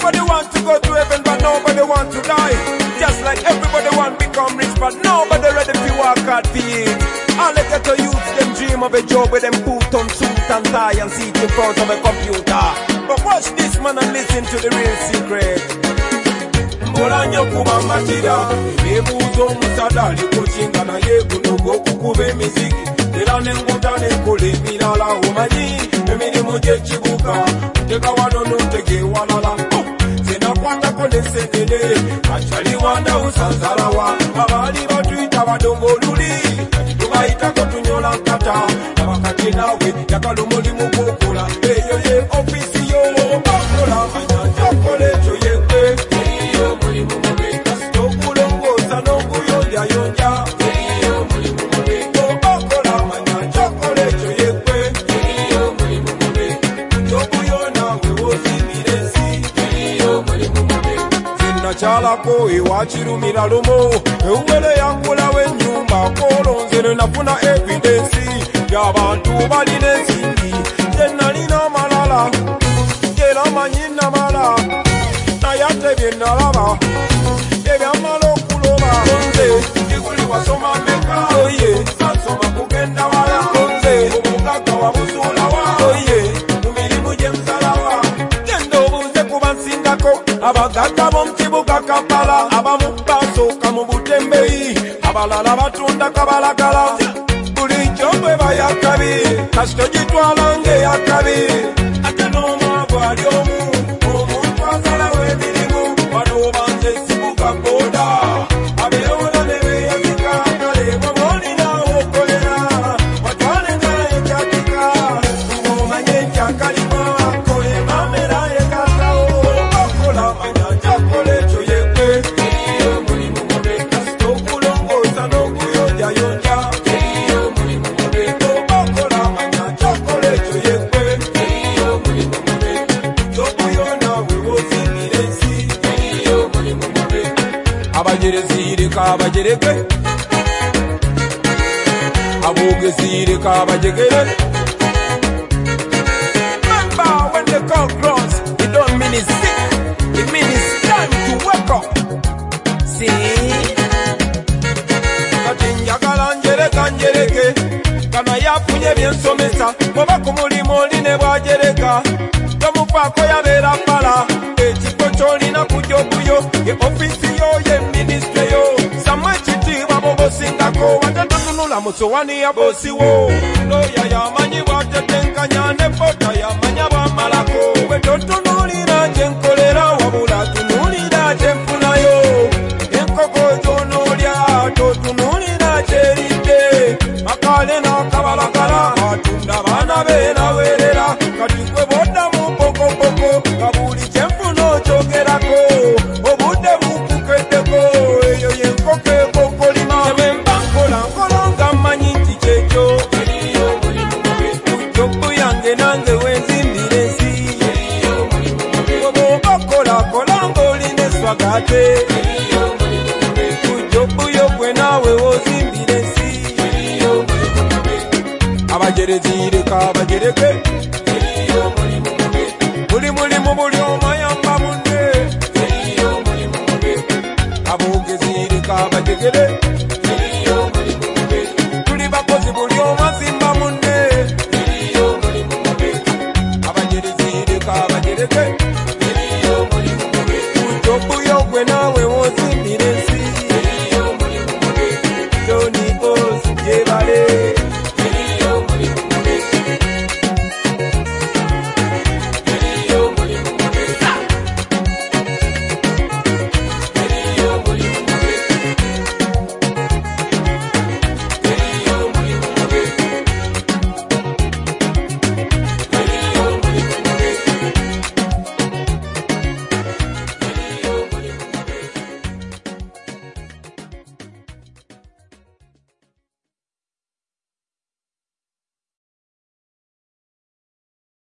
Everybody want to go to heaven, but nobody want to die. Just like everybody want to become rich, but nobody ready to work hard for it. All the ghetto youths, them dream of a job with them boot on suit and tie and sit in front of a computer. But watch this man and listen to the real secret. Mbolanyo kuba matira, ebuzo musadali kuchinga na yegunugo kukube miziki. Era nenguta nekole mirala omanyi, emirimu jechibuka, teka wanono tege walala. Zena kwata kone senene, achali wanda usanzalawa, abali batuita badongoluli, tubaita kotunyola nkata, abakati nawe yakalumuli mukokola, eyo ye ofisi yo, bakola manyanja kole choyekwe. Chalako iwachirumira lumo eumele yankula w'ennyumba kolonzere nafuna evidence y'abantu balina ensimbi je nalina amalala era manyi namala naye ate bye nalaba ebyamala okuloba nze ndiguli wasoma meka oye sansoma kugenda wala nze omugagga wabusuulawa oye mu mirimu gye musalawa genda obuuze kuba nsingako abagagga b'omukibuga Kampala abamu basooka mu butembeyi abalala batunda kabalagala bulijjo bwe bayakabi kasito gitwala ng'eyakabi ate n'omwavu ali omu omuntu asalawo emirimu wano banze sibuga boda abeewola ne beeyazika kale bw'olinawo okolera watwale ngaye kyatika ng'omanye ekyakalima kole mamera yekatawo okola manyanja kole ekyo yekwe kasito okulongoosa n'okuyonjayonja okola manyanja kole ekyo yekwe yokuyona wewozingira ensi abajerezireka abajereke aboogezireka abajegere. Remember when the cock cross, it don't mean it's sick, it means it's time to wake up. See? Kati njagala njereka njereke kana yafunye byensomesa bw'oba ku mulimu oli ne bwajereka tomufaako yabeera ppala ekifo ky'olina kujobuyo ye ofisi yo ye minisitule yo samwe ekitiibwa bw'obosingako wate totunula mu sowani ya bosi wo looya yamanyi bw'atetenkanya ne fota yamanya bw'amalako bwe totunuulira gye nkolera wabula tunuulira gye nfunayo enkoko gy'onoolya totunuulira gy'eridde akale n'akabalagala atunda baana be naweerera kati gwe bw'oddamu mpokopoko nga buli kye nfuna okyogerako obudde bukukeddeko eyo y'enkoko ekokolima bwe mba nkola nga mmanyi nti kyekyo kujjobbu yange nange wenzimbira ensi bw'oba okolakola ng'olina eswagate kujjobbu yo gwe naawe wozimbira ensi abajerezireka abajereke buli mulimu buli omu ayamba munne aboogezireka abajegere tuli bakozi buli omu azimba munne abajerezireka abajereke